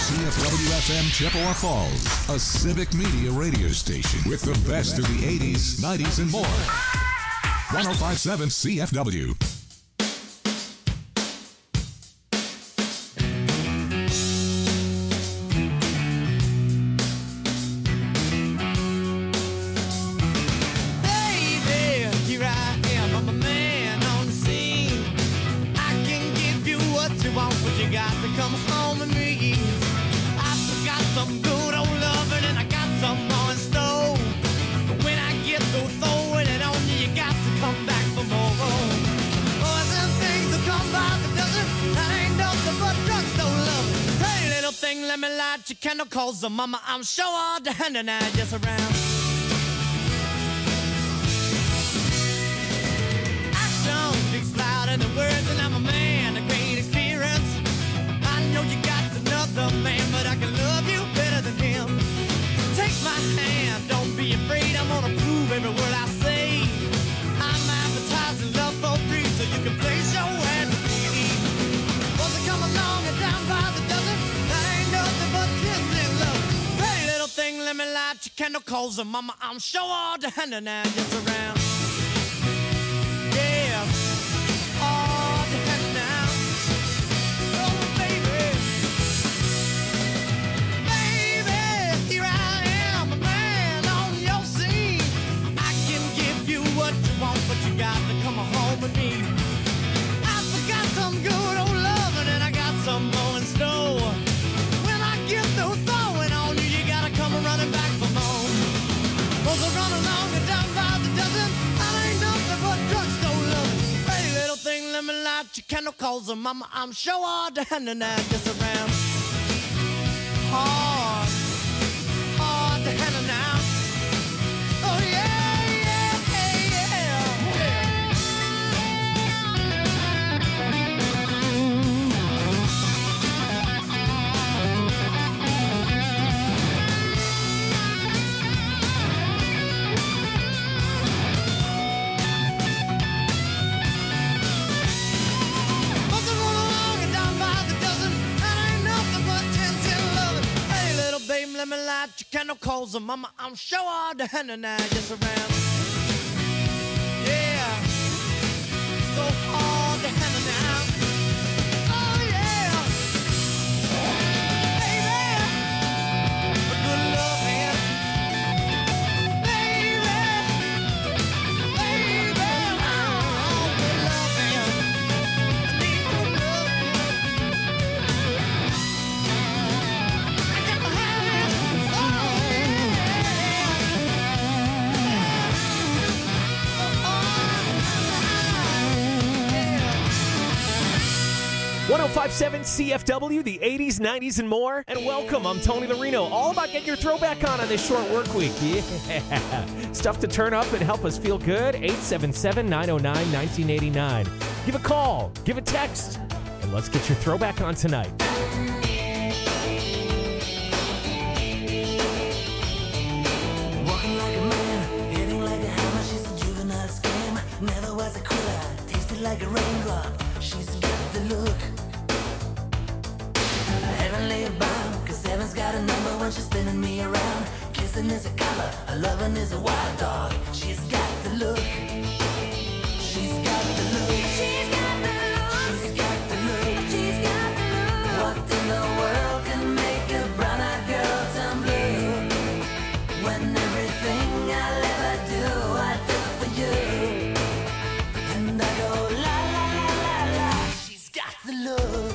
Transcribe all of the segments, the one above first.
CFW-FM Chippewa Falls, a civic media radio station with the best of the 80s, 90s, and more. 105.7 CFW. Candle calls the mama, I'm sure all the hand and I just around. Action speaks louder than words, and I'm a man of great experience. I know you got another man, but I can love you better than him. Take my hand, don't be afraid, I'm gonna prove every word I say. I'm advertising love for free, so you can place your ad to me. Once I come along and down by the dozen, that ain't nothing but thing, let me light your candle calls and mama, I'm sure all the hand and I just around. Yeah, all the hand now. Oh baby, baby, here I am, a man on your scene. I can give you what you want, but you got to come home with me. I forgot some good old loving and I got some more in store. When I get through throwing on you, you gotta come running back for more. Cause I run along and down by the dozen, I ain't nothing but drugstore loving. Hey little thing, let me light your candle calls and mama, I'm sure all the hand and I just around. Hard, hard the hand and now. Oh yeah, yeah, yeah. Let me light your candle calls and mama, I'm sure all the hand and I just around. Yeah, so all the hand and now. Oh yeah, baby, a good love hand. Baby, baby, oh, good love hand. I need good love .1057 CFW, the 80s, 90s, and more. And welcome, I'm Tony Larino. All about getting your throwback on this short work week. Yeah. Stuff to turn up and help us feel good. 877-909-1989. Give a call, give a text, and let's get your throwback on tonight. Walking like a man, hitting like a hammer. She's a juvenile scam. Never was a quitter, tasted like a raindrop. She's got the look. Heavenly bound, cause heaven's got a number when she's spinning me around. Kissing is a color, her loving is a wild dog. She's got the look. She's got the look. She's got the look. She's got the look. She's got the look. What in the world can make a brown-eyed girl turn blue? When everything I'll ever do, I do for you. And I go la la la la la. She's got the look.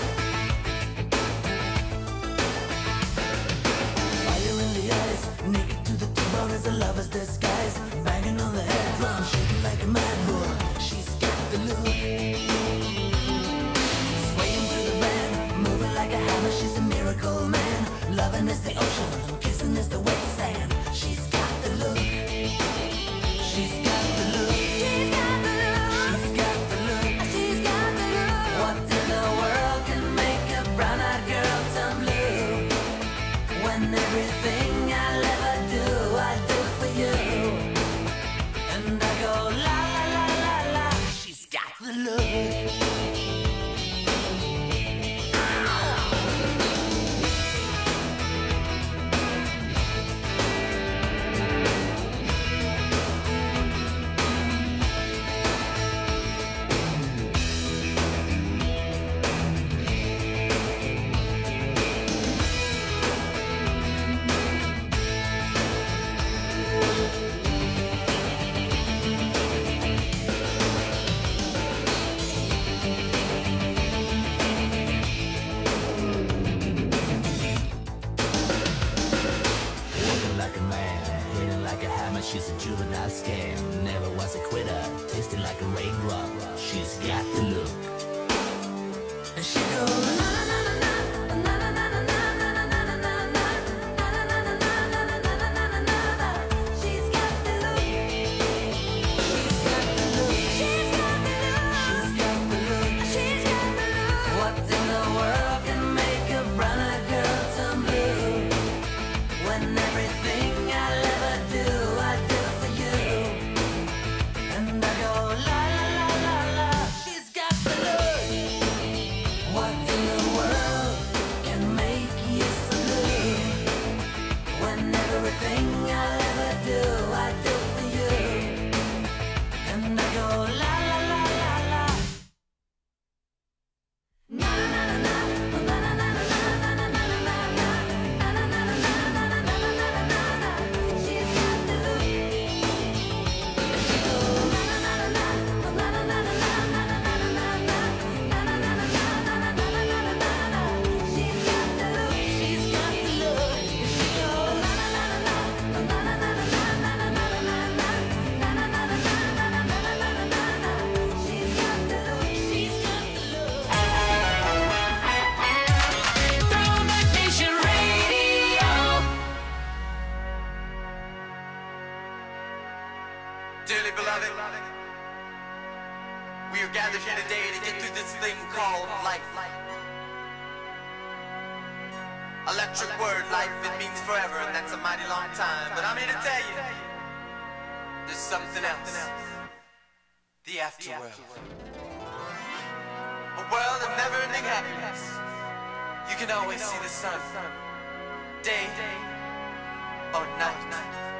Fire in the eyes, naked to the T-bone as a lover's disguise. Banging on the head drum, shaking like a mad bull. She's got the look. Swaying through the band, moving like a hammer. She's a miracle man. Loving is the ocean, kissing is the wet sand. She's got the look. She's got the look. She's got the look. She's got the look. She's got the look. What in the world can make a brown-eyed girl turn blue? When everything I'll ever do, I do for you. And I go la la la la la. She's got the look. thing called life. Electric word, life, it means forever, and that's a mighty long time. But I'm here to tell you, there's something else. The afterworld. A world of never-ending happiness. You can always see the sun, day or night.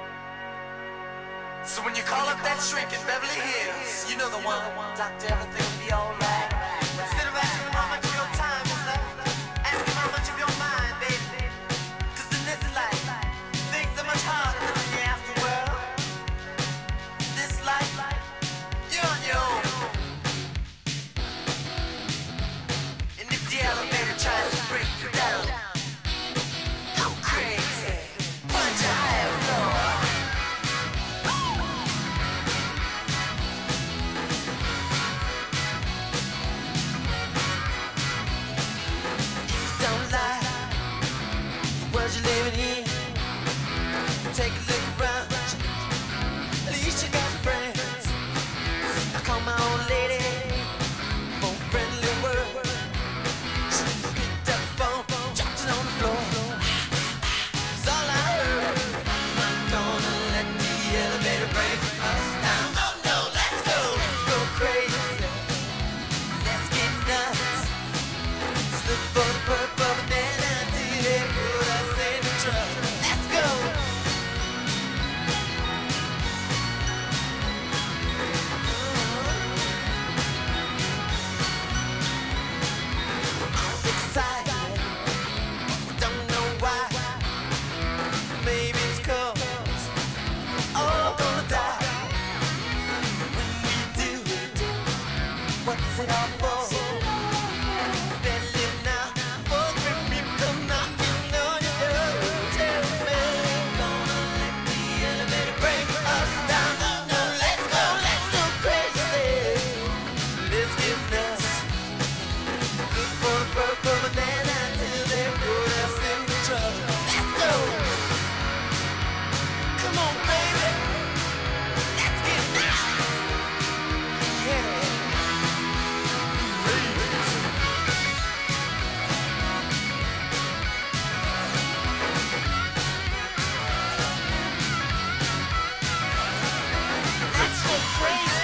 So when you call up that shrink in Beverly Hills, you know the one, doctor, everything will be alright. Instead of asking him how much of your time is left, ask him how much of your mind, baby. Cause in this life, things are much harder than in the afterworld. This life, you're on your own. And if the elevator tries to break you down, go crazy, punch a higher floor. You're living in. Take a look around. At least you got friends. I call my old lady for a friendly word. She picked up the phone, dropped it on the floor. That's all I heard. I'm not gonna let the elevator break us down. Oh no, let's go crazy. Let's get nuts. Let's look for the purple banana till they put us in the truck. Let's go. I'm excited. Don't know why. Maybe it's 'cause we're all gonna die. When we do, what's it all for? Better live now before the people come knocking on your door. Tell me, gonna let the elevator break us down. Oh no, let's go crazy. Let's get nuts. Look for the purple banana till they put us in the truck. Let's go. Come on, baby. Let's get nuts. Yeah. Let's go crazy.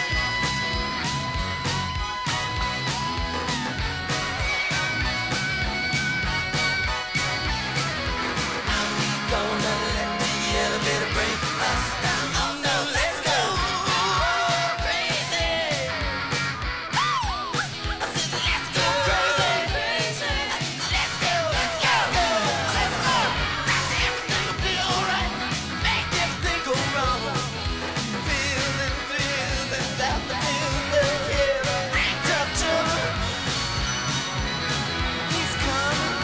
Are we gonna let the elevator break us down? Oh no, let's go crazy. I said let's go crazy. Let's go. Everything will be alright. Make everything go wrong. Feels without the feels that here. Tough trouble. He's coming.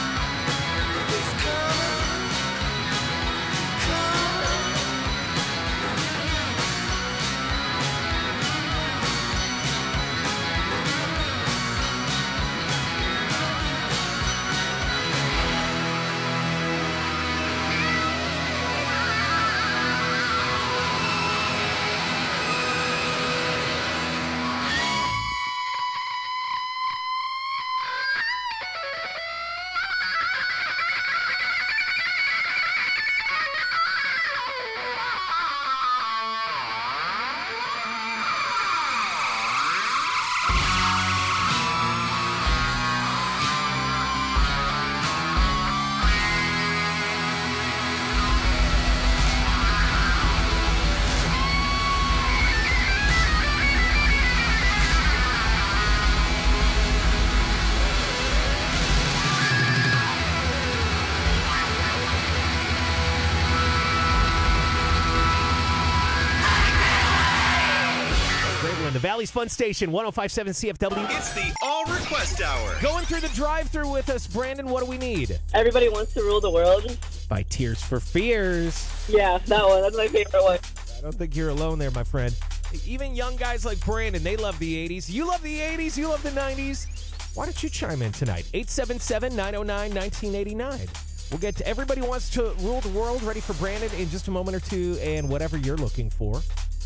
The Valley's Fun Station, 105.7 CFW. It's the All Request Hour. Going through the drive-thru with us, Brandon, what do we need? Everybody Wants to Rule the World. By Tears for Fears. Yeah, that one. That's my favorite one. I don't think you're alone there, my friend. Even young guys like Brandon, they love the 80s. You love the 80s, you love the 90s. Why don't you chime in tonight? 877-909-1989. We'll get to Everybody Wants to Rule the World, ready for Brandon in just a moment or two, and whatever you're looking for.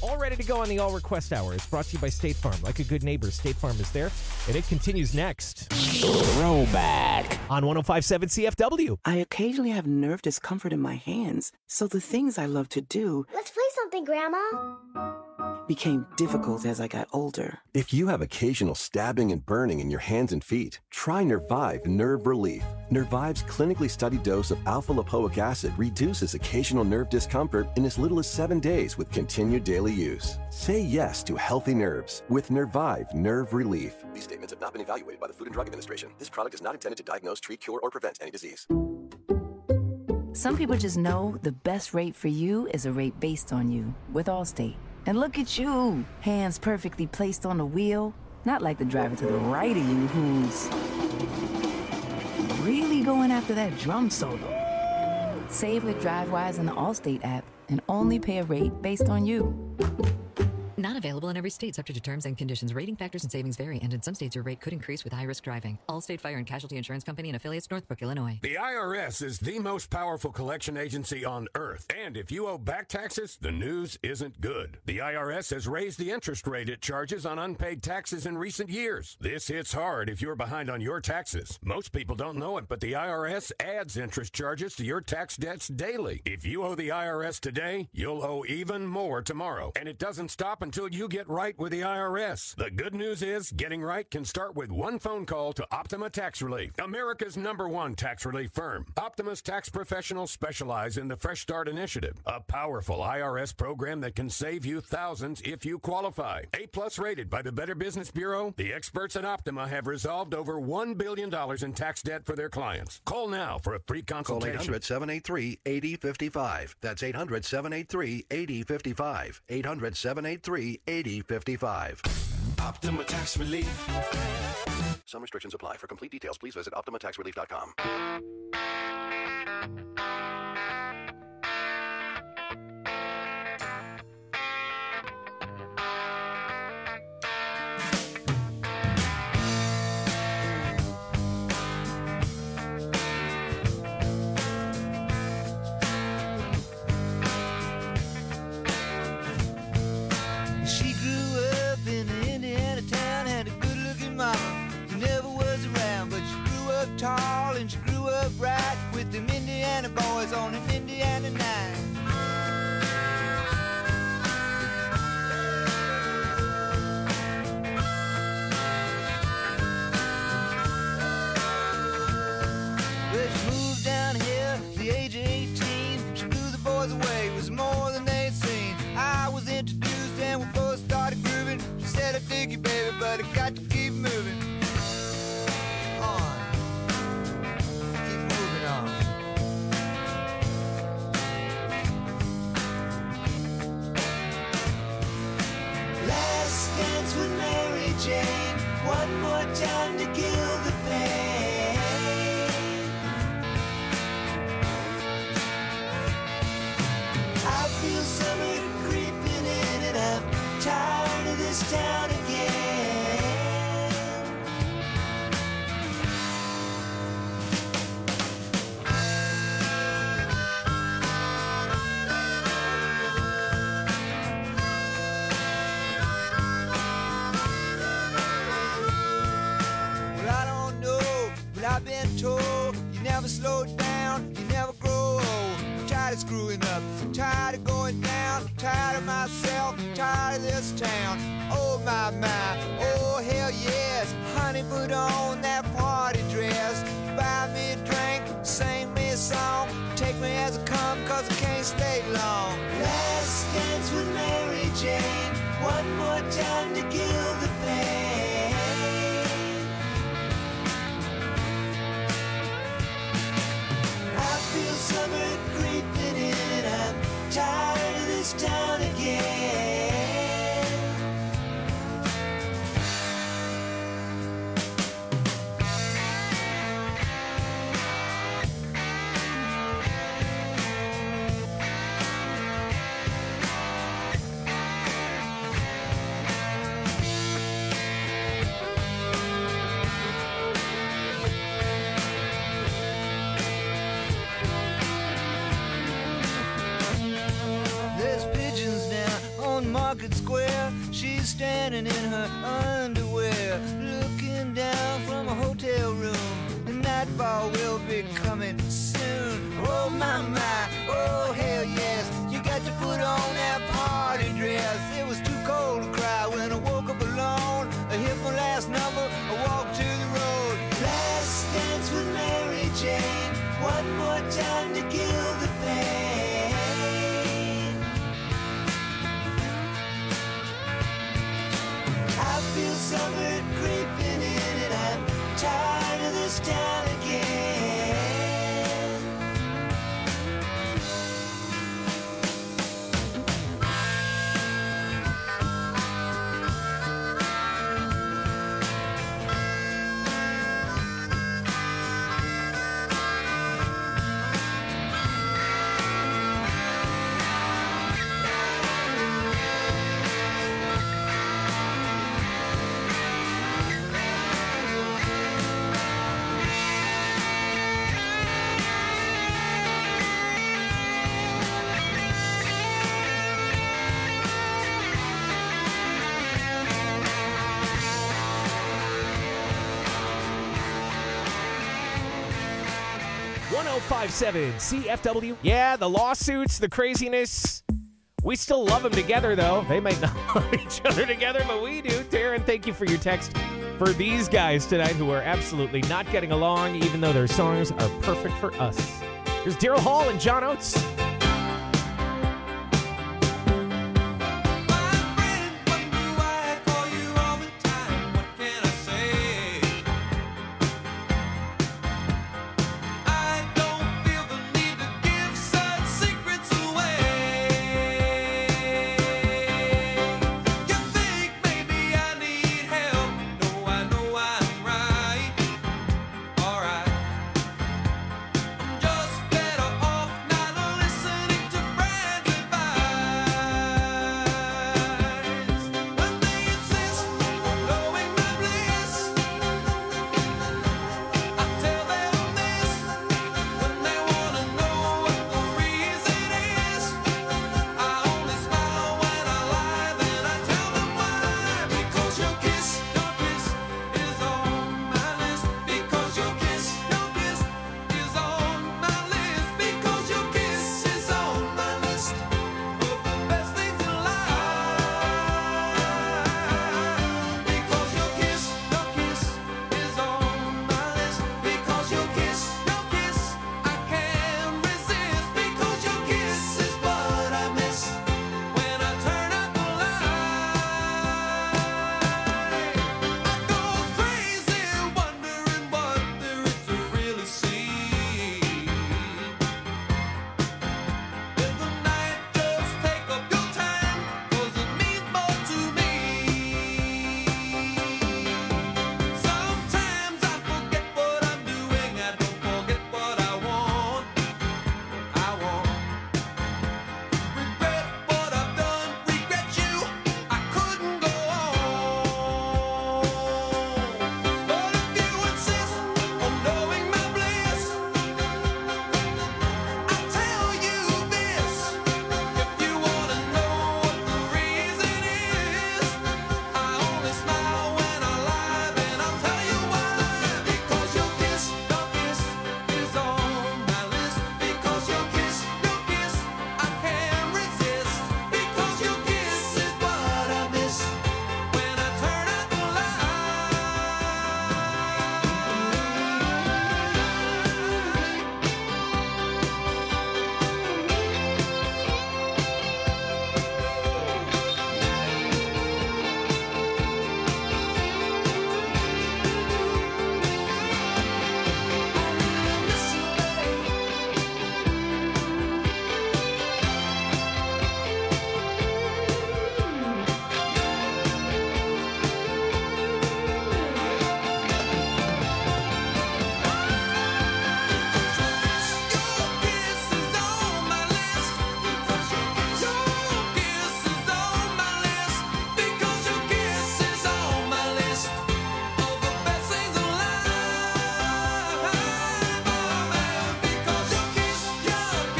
All ready to go on the All Request Hour. It's brought to you by State Farm. Like a good neighbor, State Farm is there. And it continues next. Throwback. On 105.7 CFW. I occasionally have nerve discomfort in my hands, so the things I love to do Let's play something, Grandma. became difficult as I got older. If you have occasional stabbing and burning in your hands and feet, try Nervive Nerve Relief. Nervive's clinically studied dose of alpha-lipoic acid reduces occasional nerve discomfort in as little as 7 days with continued daily use. Say yes to healthy nerves with Nervive Nerve Relief. These statements have not been evaluated by the Food and Drug Administration. This product is not intended to diagnose, treat, cure, or prevent any disease. Some people just know the best rate for you is a rate based on you with Allstate. And look at you, hands perfectly placed on the wheel. Not like the driver to the right of you who's really going after that drum solo. Save with DriveWise in the Allstate app and only pay a rate based on you. Not available in every state, subject to terms and conditions. Rating factors and savings vary, and in some states your rate could increase with high-risk driving. Allstate Fire and Casualty Insurance Company and affiliates, Northbrook, Illinois. The IRS is the most powerful collection agency on earth. And if you owe back taxes, the news isn't good. The IRS has raised the interest rate it charges on unpaid taxes in recent years. This hits hard if you're behind on your taxes. Most people don't know it, but the IRS adds interest charges to your tax debts daily. If you owe the IRS today, you'll owe even more tomorrow. And it doesn't stop until you get right with the IRS. The good news is getting right can start with one phone call to Optima Tax Relief, America's #1 tax relief firm. Optima's tax professionals specialize in the Fresh Start Initiative, a powerful IRS program that can save you thousands if you qualify. A+ rated by the Better Business Bureau, the experts at Optima have resolved over $1 billion in tax debt for their clients. Call now for a free consultation. Call 800-783-8055. That's 800-783-8055. 800-783-8055. Optima Tax Relief. Some restrictions apply. For complete details, please visit OptimaTaxRelief.com. She grew up in an Indiana town, had a good-looking mama who never was around, but she grew up tall and she grew up right with them Indiana boys on an Indiana night. Well, she moved down here at the age of 18. She blew the boys away, it was more than they'd seen. I was introduced and we both started grooving. She said, I dig you, baby, but I got to keep moving on. Keep moving on. Last dance with Mary Jane. One more time to kill the pain. I feel summer creeping in and I'm tired of this town again. Well, I don't know, but I've been told you never slow down, you never grow old. I'm tired of screwing up, tired of going down, tired of myself, tired of this town. Oh my, oh hell yes. Honey, put on that party dress. Buy me a drink, sing me a song. Take me as I come, cause I can't stay long. Last dance with Mary Jane. One more time to kill the pain. I feel summer creeping in and I'm tired of this town again. standing in her underwear, looking down from a hotel room. The nightfall will be coming soon. Oh my, oh hell yes. You got to put on that party dress. It was too cold to cry when I woke up alone. I hit my last number, I walked to the road. Last dance with Mary Jane. One more time to kill the pain. I feel summer creeping in and I'm tired of this town again. CFW. Yeah, the lawsuits, the craziness. We still love them together, though. They might not love each other together, but we do. Darren, thank you for your text for these guys tonight who are absolutely not getting along, even though their songs are perfect for us. Here's Daryl Hall and John Oates.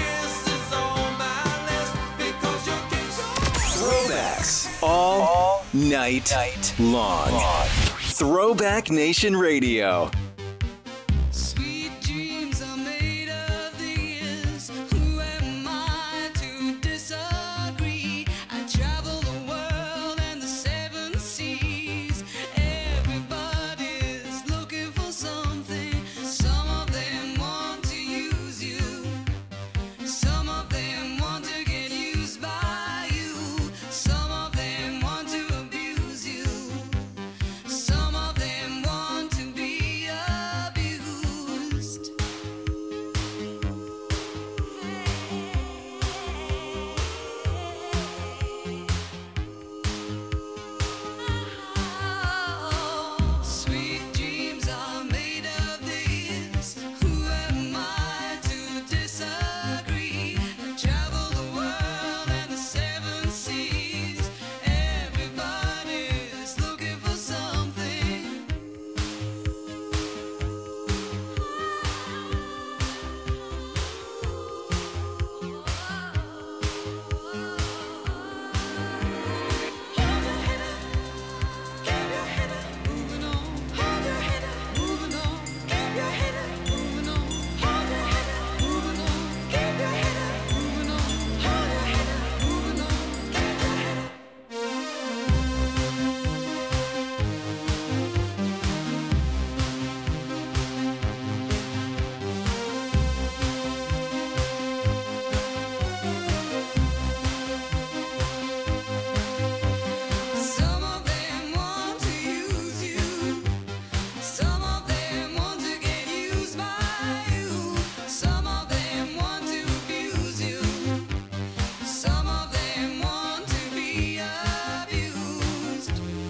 All night long. Throwback Nation Radio. Sweet dreams are made of these. Who am I to disagree? I travel the world and the seven seas. Everybody's looking for something. Some of them want to use you. Some of them want to get used by you. Some of them want to abuse you. Some of them want to be abused. Sweet dreams are made of this. Who am I to disagree? I travel the world and the seven seas. Everybody's looking for something. Some of them want to use you. Some of them want to get used by you. Some of them want to abuse you. Some of them want to be abused.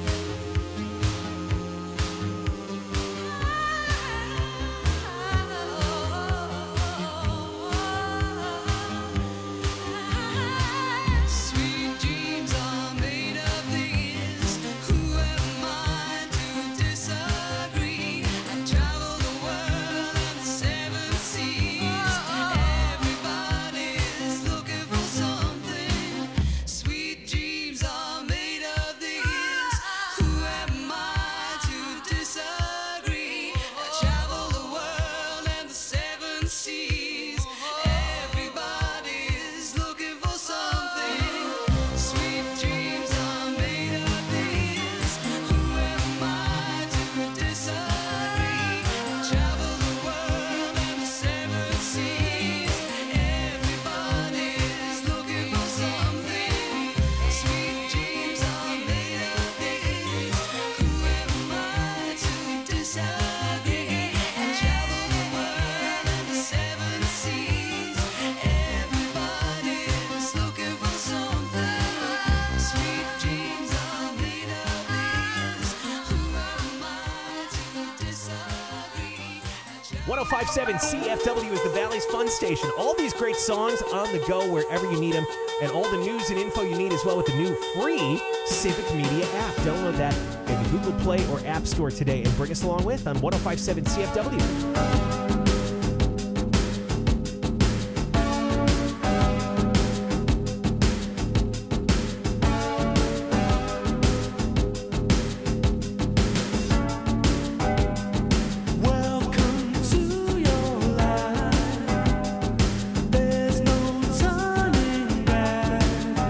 Sweet dreams are made of these. Who am I to disagree? I travel the world and the seven seas. Everybody's looking for something. Sweet dreams are made of these. Who am I to disagree? I travel the world and the seven seas. Everybody's looking for something. Sweet dreams are made of these. Who am I to disagree? I travel the world and the seven seas. Everybody's looking for something. Sweet dreams are made of these. Who am I to disagree? I travel the world and the seven seas. Everybody's looking for something. Sweet dreams are made of these. Who am I to disagree? 1057 CFW is the Valley's Fun Station. All these great songs on the go wherever you need them, and all the news and info you need as well with the new free Civic Media app. Download that in the Google Play or App Store today and bring us along with on 1057 CFW. Welcome to your life. There's no turning back.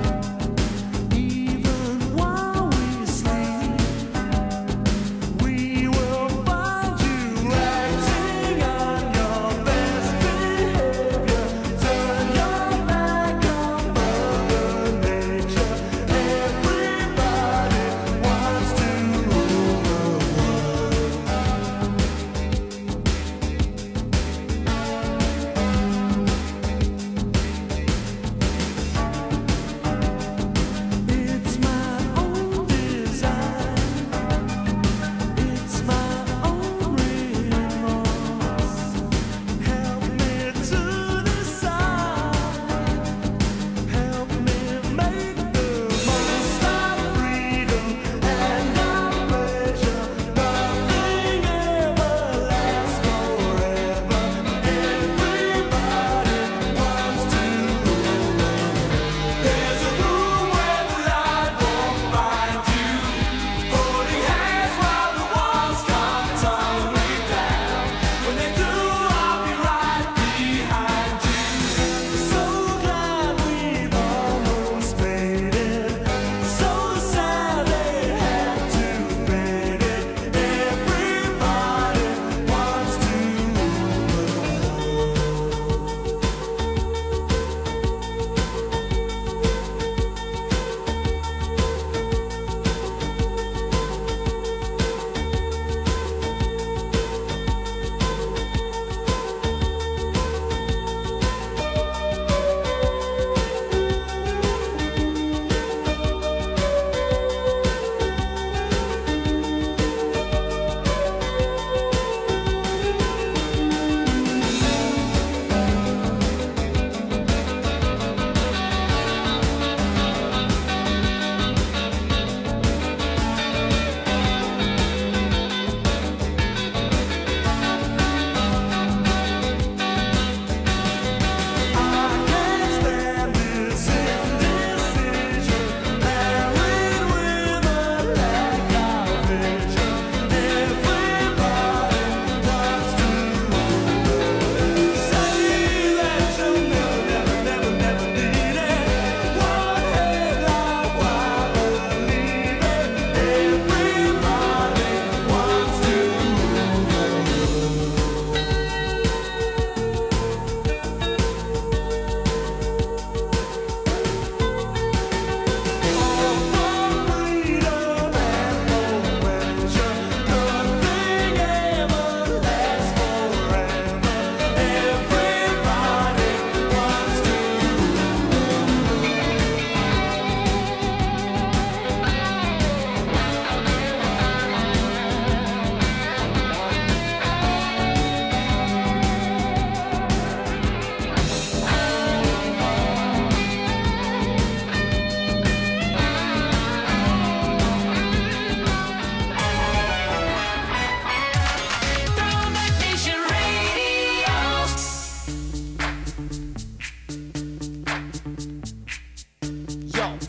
Even while we sleep, we will find you acting out.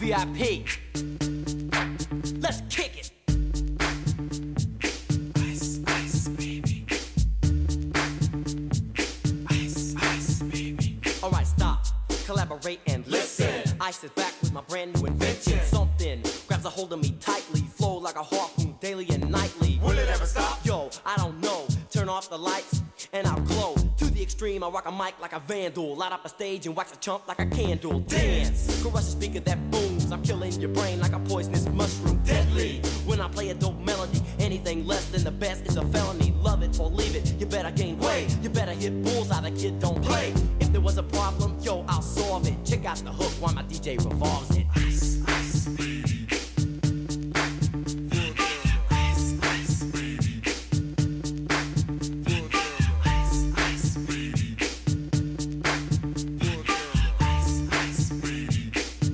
VIP. Let's kick it. Ice, ice, baby. Ice, ice, baby. Alright, stop, collaborate and listen. Ice is back with my brand new invention. Something grabs a hold of me tightly, flow like a harpoon daily and nightly. Will it ever stop? Yo, I don't know. Turn off the lights and I'll glow. To the extreme, I rock a mic like a vandal. Light up a stage and wax a chump like a candle. Dance, crush a speaker that booms. I'm killing your brain like a poisonous mushroom. Deadly, when I play a dope melody. Anything less than the best is a felony. Love it or leave it, you better gain weight. You better hit bullseye, the kid don't play. If there was a problem, yo, I'll solve it. Check out the hook while my DJ revolves it. Ice, ice, baby. Ice, ice, baby. Ice, ice, baby. Ice, ice, baby.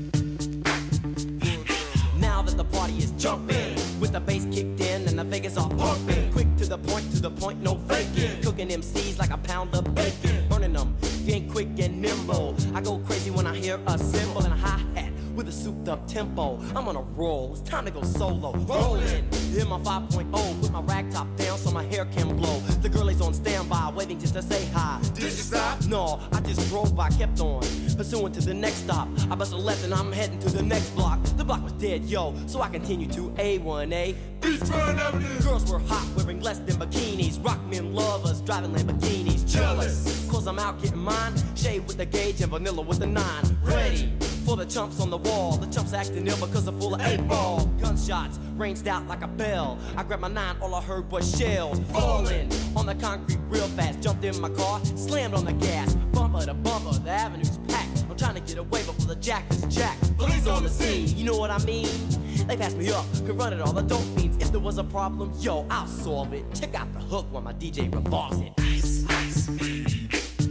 Now that the party is jumping, with the bass kicked in and the Vegas are pumping. Quick to the point, no faking. Cooking MCs like a pound of bacon. Burning them, if you ain't quick and nimble. I go crazy when I hear a cymbal and a hi-hat with a souped up tempo. I'm on a roll, it's time to go solo. Rolling, in my 5.0, put my rag top down so my hair can blow. The girl is on standby, waiting just to say hi. Did you stop? No, I just drove by, kept on pursuing to the next stop. I bust a left and I'm heading to the next block. The block was dead, yo, so I continued to A1A. Beachfront Avenue. Girls were hot, wearing less than bikinis. Rock men lovers, driving Lamborghinis. Jealous, cause I'm out getting mine. Shade with the gauge and vanilla with the 9. Ready for the chumps on the wall. The chumps acting ill because they're full of 8-ball. Gunshots ranged out like a bell. I grabbed my 9, all I heard was shells falling on the concrete real fast. Jumped in my car, slammed on the gas. Bumper to bumper, the avenue's packed. I'm trying to get away before the jack is jacked. Police on the scene, you know what I mean? They passed me up, could run it all, the dope fiends. If there was a problem, yo, I'll solve it. Check out the hook while my DJ revolves it. Ice, ice, baby.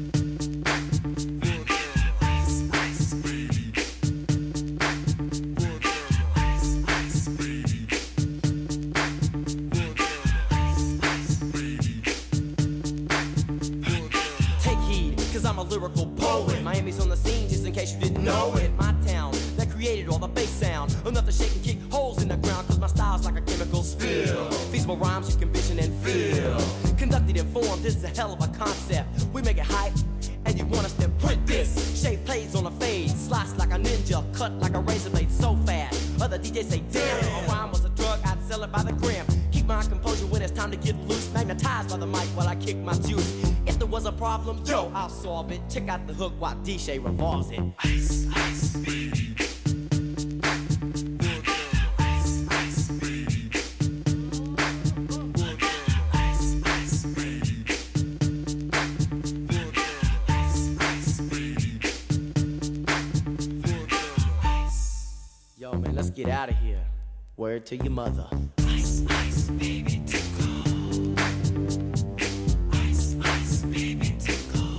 Ice, ice, baby. Ice, ice, baby. Ice, ice, baby. Take heed, cause I'm a lyrical poet. Miami's on the scene, just in case you didn't know it. My town, that created all the bass sound. Enough to shake and kick holes in the ground, cause my style's like a chemical spill. Feasible rhymes you can vision and feel. Conducted in form, this is a hell of a concept. We make it hype, and you want us to print this. Shape plays on a fade, slice like a ninja, cut like a razor blade so fast. Other DJs say, damn, if a rhyme was a drug, I'd sell it by the gram. Keep my composure when it's time to get loose. Magnetized by the mic while I kick my juice. If there was a problem, yo, I'll solve it. Check out the hook while DJ revolves it. Ice, ice, baby. Ice, ice, baby. Ice, ice, baby. Ice, ice, baby. Yo, man, let's get out of here. Word to your mother. Ice, ice, baby, tickle. Ice, ice, baby, tickle.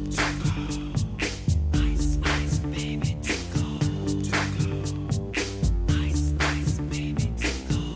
Ice, ice, baby, tickle. Ice, ice, baby, tickle.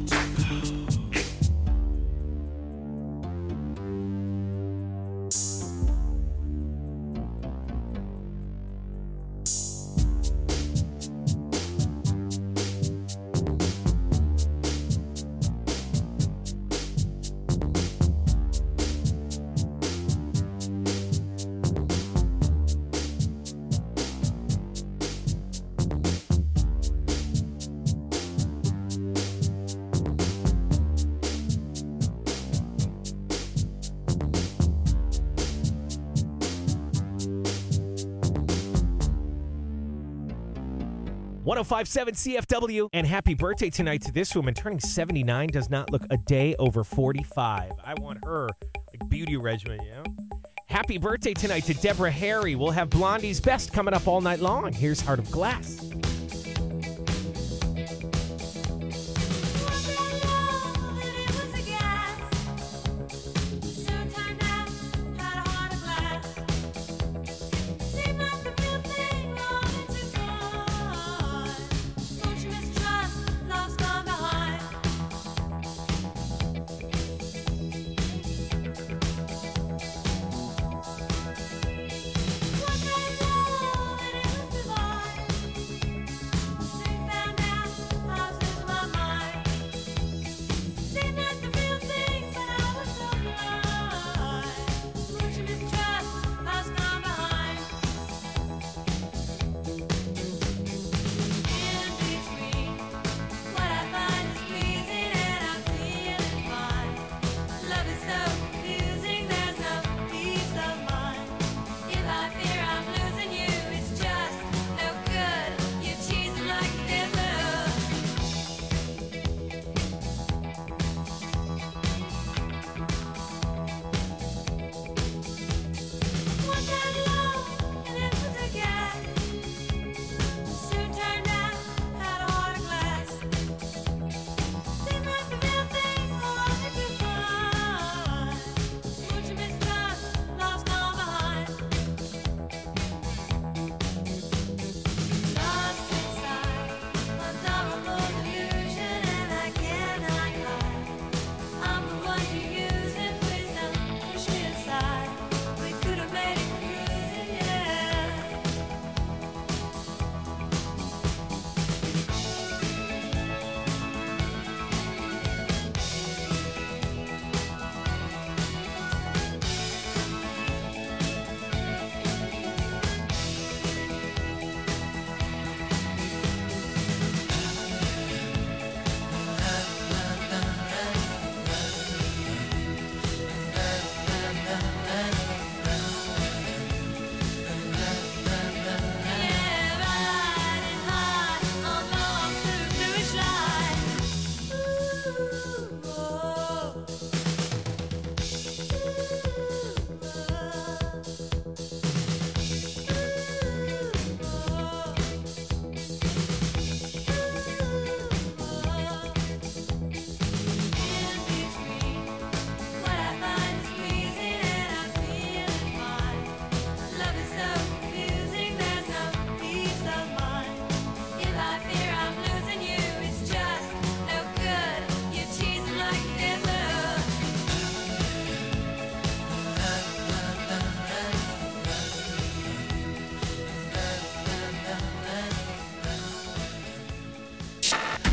.1057 CFW, and happy birthday tonight to this woman turning 79. Does not look a day over 45. I want her like beauty regimen, you know? Happy birthday tonight to Deborah Harry. We'll have Blondie's Best coming up all night long. Here's Heart of Glass.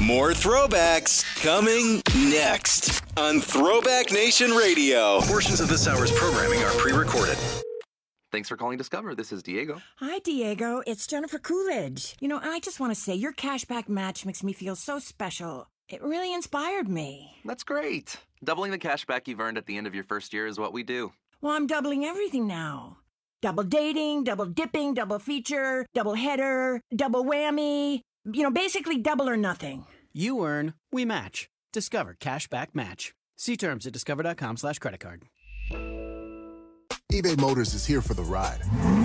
More throwbacks coming next on Throwback Nation Radio. Portions of this hour's programming are pre-recorded. Thanks for calling Discover. This is Diego. Hi, Diego. It's Jennifer Coolidge. You know, I just want to say your cashback match makes me feel so special. It really inspired me. That's great. Doubling the cash back you've earned at the end of your first year is what we do. Well, I'm doubling everything now. Double dating, double dipping, double feature, double header, double whammy. You know, basically double or nothing. You earn, we match. Discover Cashback Match. See terms at discover.com/creditcard. eBay Motors is here for the ride.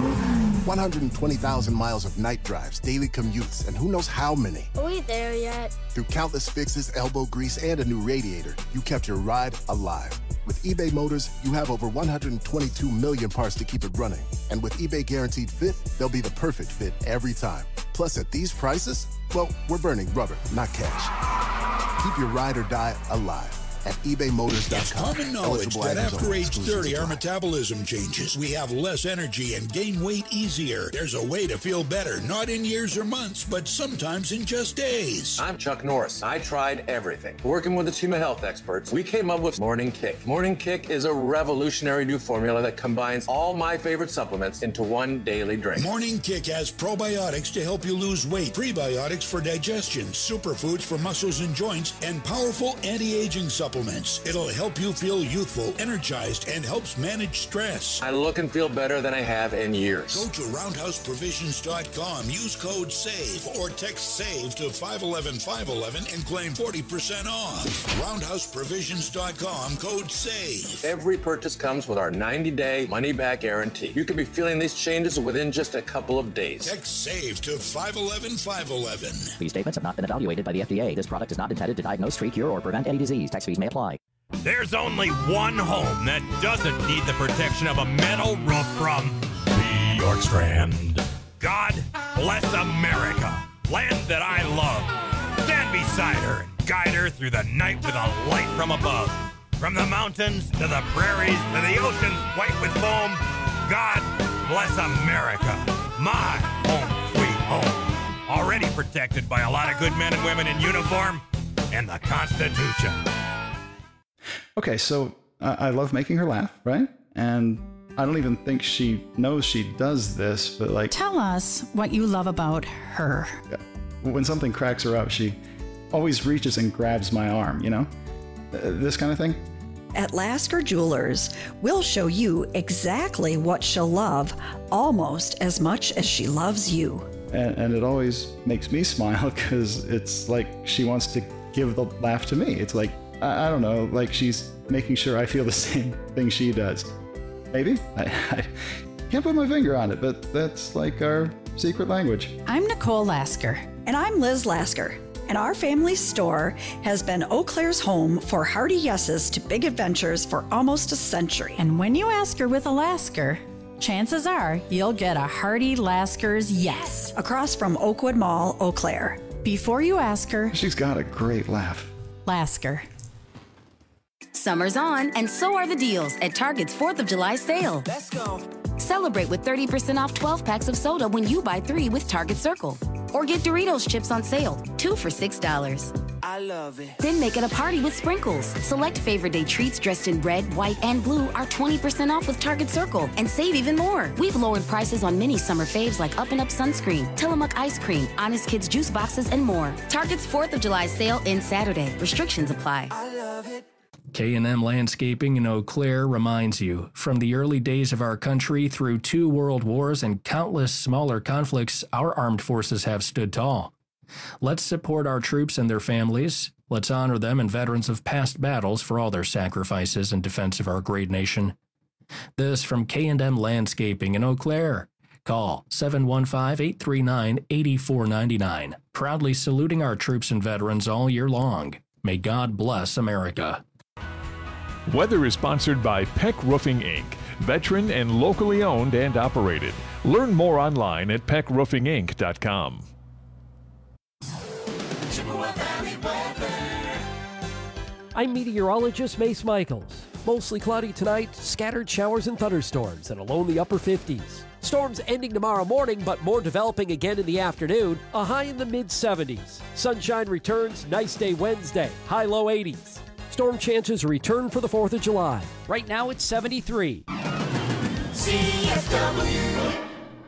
120,000 miles of night drives, daily commutes, and who knows how many. Are we there yet? Through countless fixes, elbow grease, and a new radiator, you kept your ride alive. With eBay Motors, you have over 122 million parts to keep it running. And with eBay Guaranteed Fit, they'll be the perfect fit every time. Plus, at these prices, well, we're burning rubber, not cash. Keep your ride or die alive at ebaymotors.com. It's common knowledge that after age 30, our metabolism changes. We have less energy and gain weight easier. There's a way to feel better, not in years or months, but sometimes in just days. I'm Chuck Norris. I tried everything. Working with a team of health experts, we came up with Morning Kick. Morning Kick is a revolutionary new formula that combines all my favorite supplements into one daily drink. Morning Kick has probiotics to help you lose weight, prebiotics for digestion, superfoods for muscles and joints, and powerful anti-aging supplements. It'll help you feel youthful, energized, and helps manage stress. I look and feel better than I have in years. Go to roundhouseprovisions.com, use code SAVE, or text SAVE to 511-511 and claim 40% off. Roundhouseprovisions.com, code SAVE. Every purchase comes with our 90-day money-back guarantee. You could be feeling these changes within just a couple of days. Text SAVE to 511-511. These statements have not been evaluated by the FDA. This product is not intended to diagnose, treat, cure, or prevent any disease. Tax fees may apply. There's only one home that doesn't need the protection of a metal roof from Bjorkstrand. God bless America, land that I love. Stand beside her and guide her through the night with a light from above. From the mountains to the prairies to the oceans white with foam, God bless America, my home sweet home. Already protected by a lot of good men and women in uniform and the Constitution. Okay, so I love making her laugh, right? And I don't even think she knows she does this, but like... Tell us what you love about her. When something cracks her up, she always reaches and grabs my arm, you know? This kind of thing. At Lasker Jewelers, we'll show you exactly what she'll love almost as much as she loves you. And it always makes me smile because it's like she wants to give the laugh to me. It's like, I don't know, like she's making sure I feel the same thing she does. Maybe? I can't put my finger on it, but that's like our secret language. I'm Nicole Lasker. And I'm Liz Lasker. And our family store has been Eau Claire's home for hearty yeses to big adventures for almost a century. And when you ask her with a Lasker, chances are you'll get a hearty Lasker's yes. Across from Oakwood Mall, Eau Claire. Before you ask her... She's got a great laugh. Lasker. Summer's on, and so are the deals at Target's 4th of July sale. Let's go. Celebrate with 30% off 12 packs of soda when you buy 3 with Target Circle. Or get Doritos chips on sale, 2 for $6. I love it. Then make it a party with sprinkles. Select favorite day treats dressed in red, white, and blue are 20% off with Target Circle. And save even more. We've lowered prices on many summer faves like Up & Up sunscreen, Tillamook ice cream, Honest Kids juice boxes, and more. Target's 4th of July sale ends Saturday. Restrictions apply. I love it. K&M Landscaping in Eau Claire reminds you, from the early days of our country through 2 world wars and countless smaller conflicts, our armed forces have stood tall. Let's support our troops and their families. Let's honor them and veterans of past battles for all their sacrifices in defense of our great nation. This from K&M Landscaping in Eau Claire. Call 715-839-8499. Proudly saluting our troops and veterans all year long. May God bless America. Weather is sponsored by Peck Roofing, Inc., veteran and locally owned and operated. Learn more online at peckroofinginc.com. I'm meteorologist Mace Michaels. Mostly cloudy tonight, scattered showers and thunderstorms, and a low in the upper 50s. Storms ending tomorrow morning, but more developing again in the afternoon. A high in the mid-70s. Sunshine returns, nice day Wednesday. High-low 80s. Storm chances return for the 4th of July. Right now it's 73. CFW.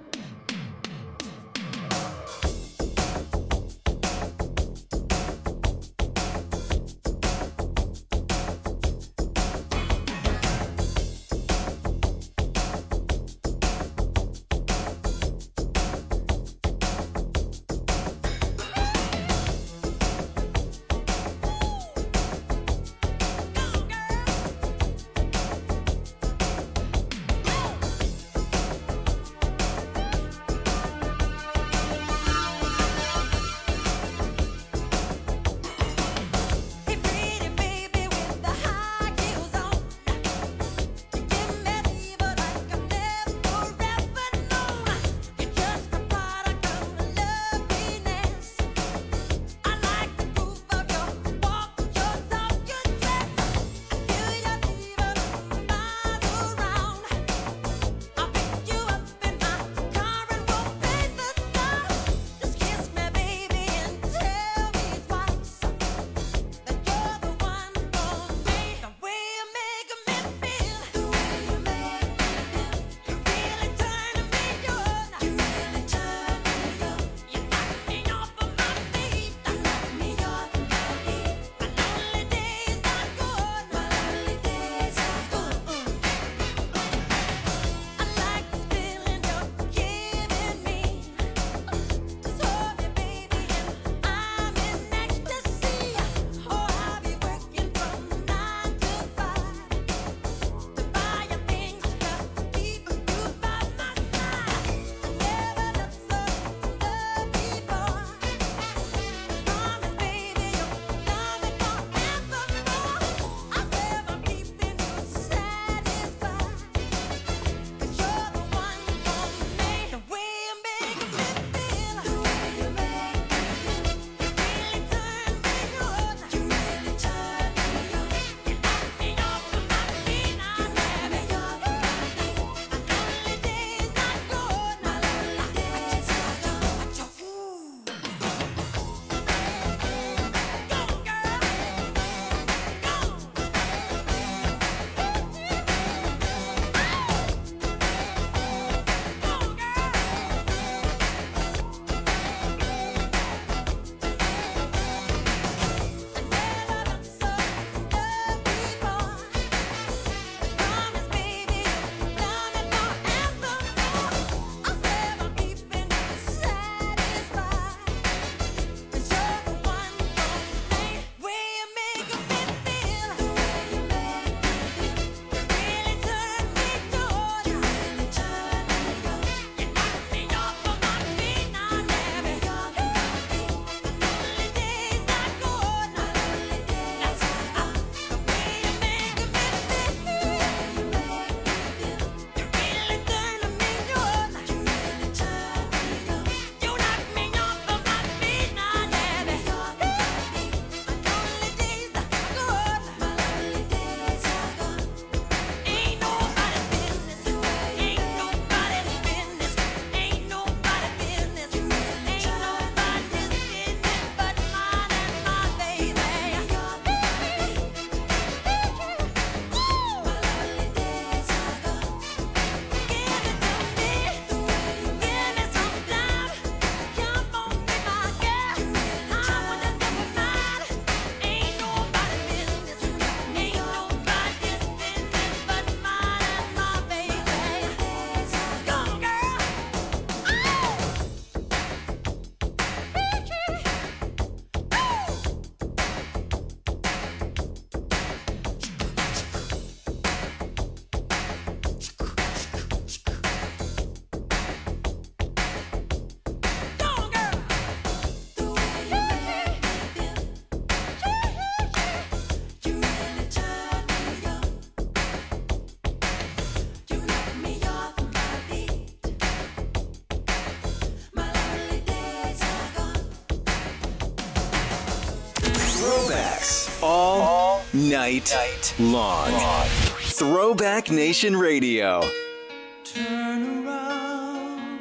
all night long. Throwback Nation Radio. Turn around.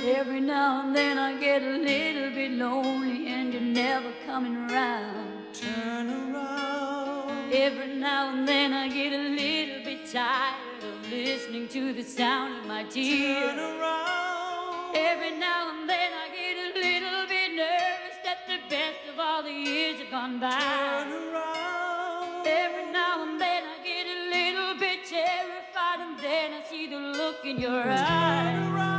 Every now and then I get a little bit lonely and you're never coming around. Turn around. Every now and then I get a little bit tired of listening to the sound of my tears. Turn around. Every now and then I get a little bit nervous that the best of all the years have gone by. Turn around. Every now and then I get a little bit terrified and then I see the look in your eyes. Turn around.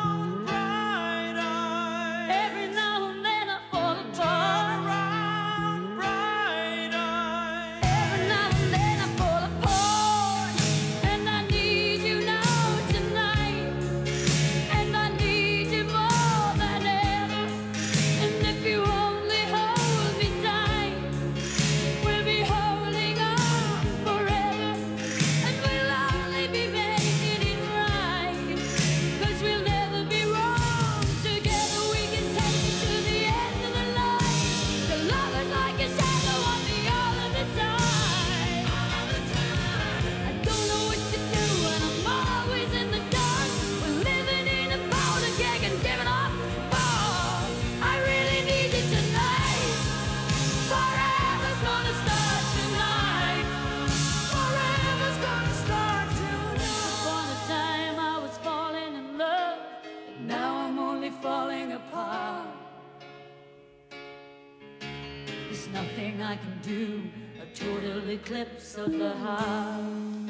Nothing I can do, a total eclipse of the heart.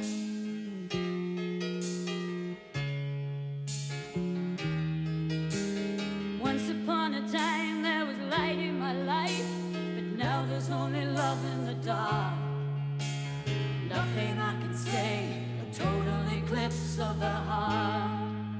Once upon a time there was light in my life, but now there's only love in the dark. Nothing I can say, a total eclipse of the heart.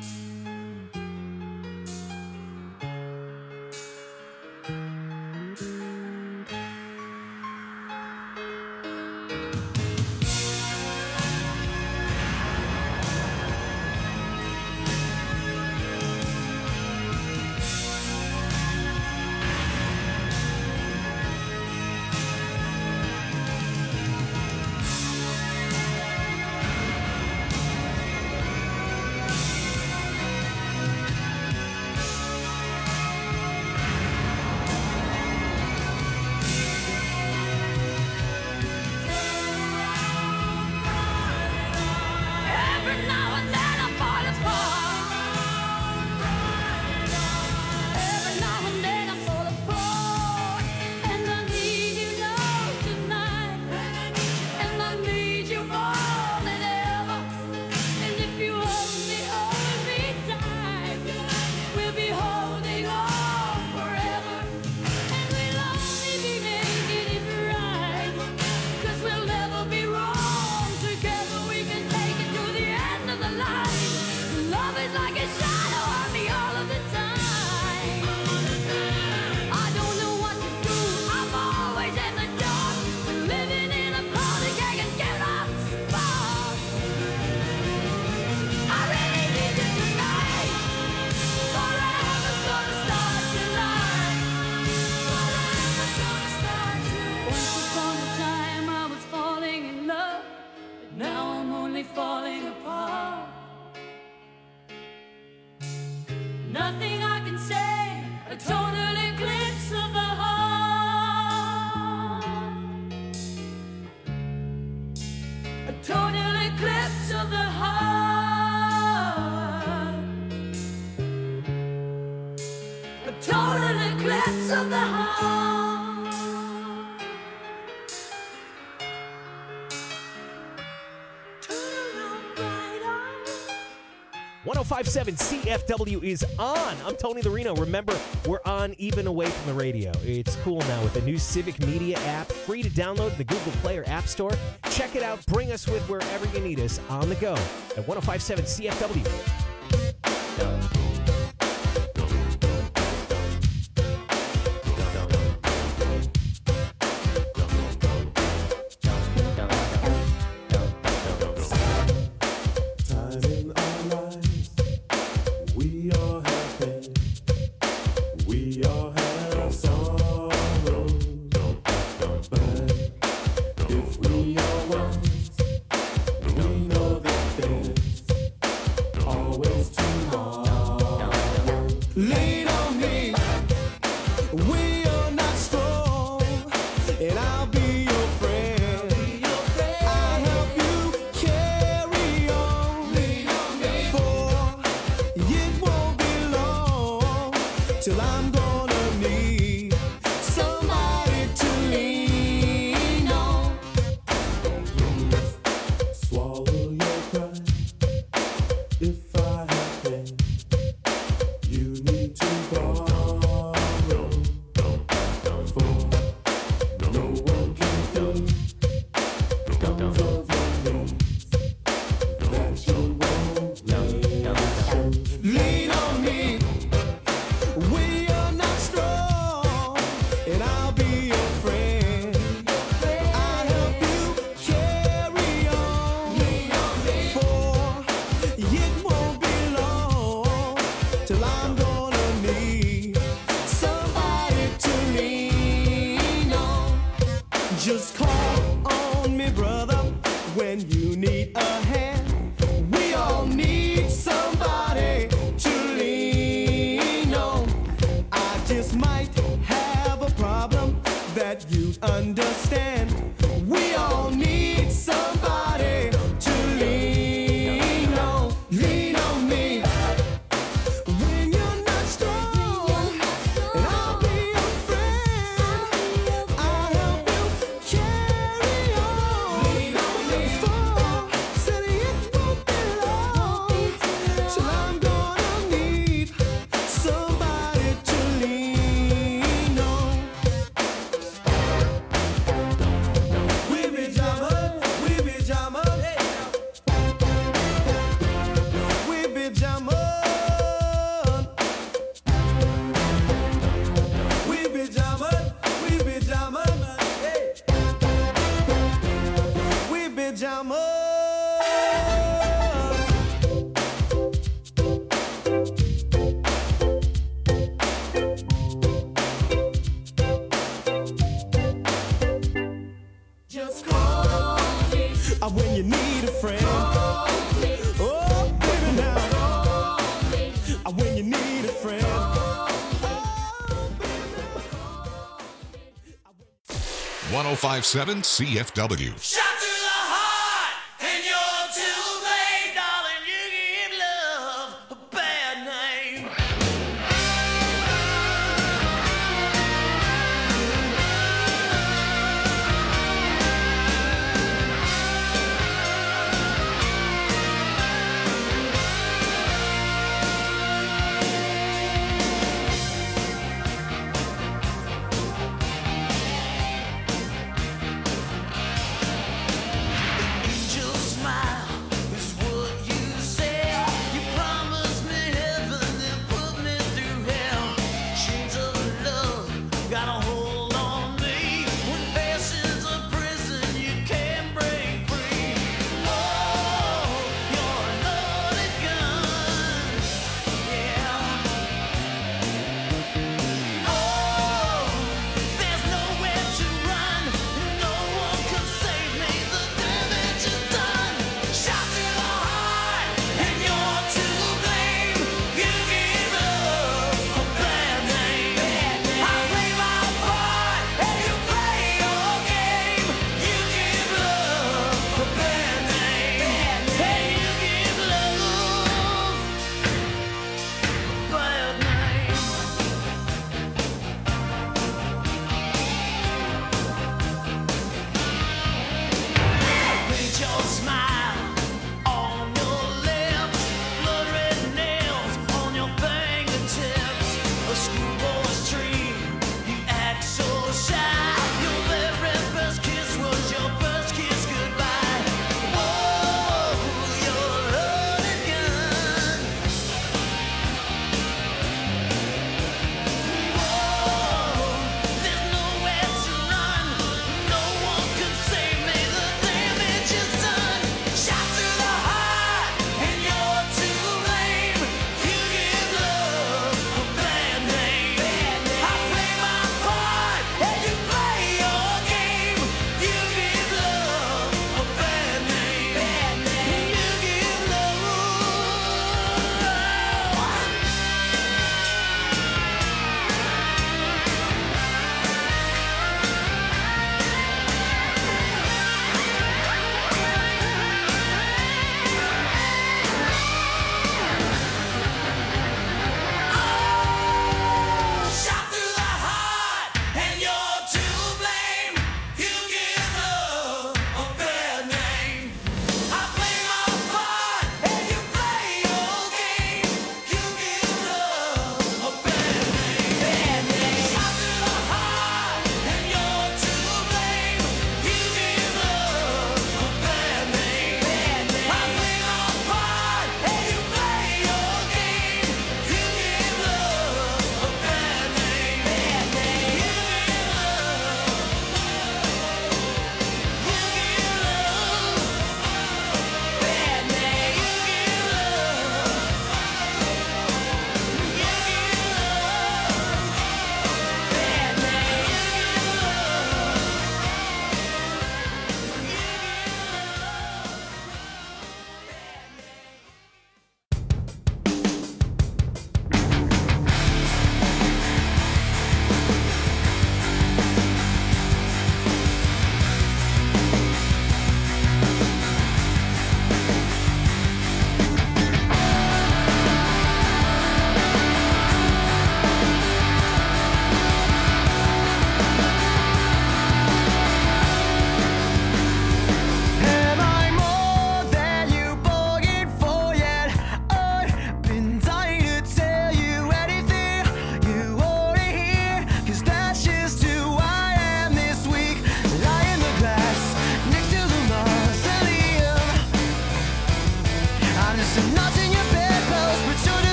Nothing I can say, a total eclipse of the heart. A total eclipse of the heart. A total eclipse of the heart. 105.7 CFW is on. I'm Tony the Reno. Remember, we're on even away from the radio. It's cool now with the new Civic Media app, free to download in the Google Play or App Store. Check it out. Bring us with wherever you need us on the go at 105.7 CFW. Always tomorrow. Lean on me. We are not strong, and I'll be your friend. I'll help you carry on. For it won't be long till I'm gonna need somebody to lean on. Swallow your pride. If I have been, you need to borrow. For no one can fill those of your needs that you won't lean on me. We are not strong, and I'll be your friend. I'll help you carry on. For it won't be long till I'm gonna need somebody to lean on. Just call on me, brother, when you need a hand. We all need somebody to lean on. I just might have a problem that you'd understand. We all need somebody to lean on. Lean on me when you're not strong, and I'll be your friend. I'll help you carry on. Lean on me. Said it won't be long till I'm gonna need somebody to lean on. We be jamming, we be jamming, we be jamming, we be jamming, we be jamming, we be jamming. Just call me when you need a friend. Oh, baby, now. When you need a friend. 105.7 CFW.